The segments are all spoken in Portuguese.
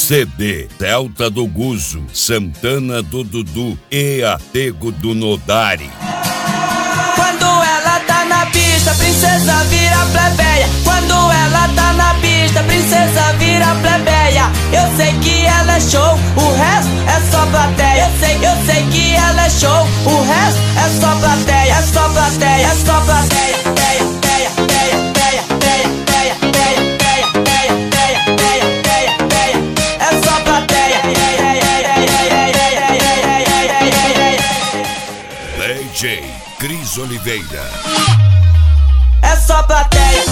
CD, Delta do Guzo, Santana do Dudu e Atego do Nodari. Quando ela tá na pista, princesa vira plebeia. Quando ela tá na pista, princesa vira plebeia. Eu sei que ela é show, o resto é só plateia. Eu sei que ela é show, o resto é só plateia. É só plateia, é só plateia. É só plateia. DJ Cris Oliveira. É só plateia.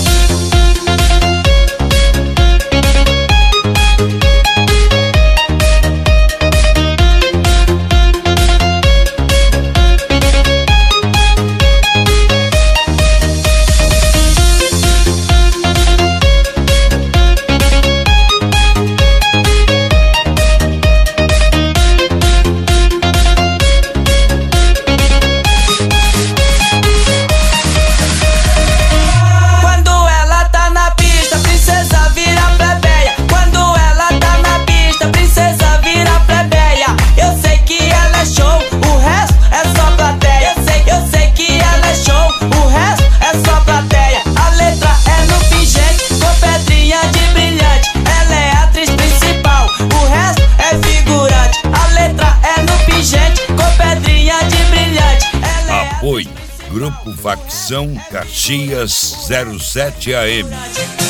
Grupo Facção Caxias 07 AM.